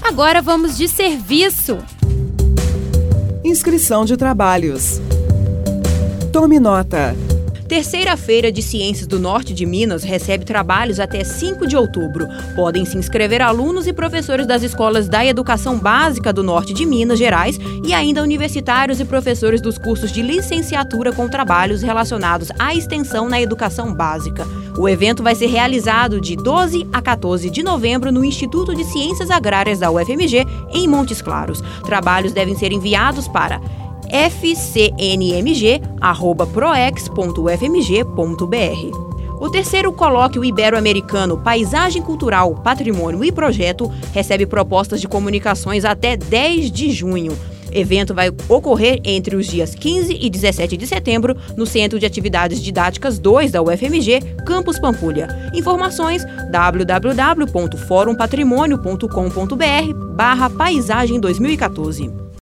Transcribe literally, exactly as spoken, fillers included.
Agora vamos de serviço. Inscrição de trabalhos. Tome nota. Terceira Feira de Ciências do Norte de Minas recebe trabalhos até cinco de outubro. Podem se inscrever alunos e professores das escolas da Educação Básica do Norte de Minas Gerais e ainda universitários e professores dos cursos de licenciatura com trabalhos relacionados à extensão na educação básica. O evento vai ser realizado de doze a quatorze de novembro no Instituto de Ciências Agrárias da U F M G, em Montes Claros. Trabalhos devem ser enviados para f c n m g arroba proex ponto u f m g ponto b r. O terceiro colóquio ibero-americano Paisagem Cultural, Patrimônio e Projeto recebe propostas de comunicações até dez de junho. Evento vai ocorrer entre os dias quinze e dezessete de setembro no Centro de Atividades Didáticas dois da U F M G, Campus Pampulha. Informações w w w ponto forum patrimônio ponto com ponto b r barra paisagem dois mil e quatorze.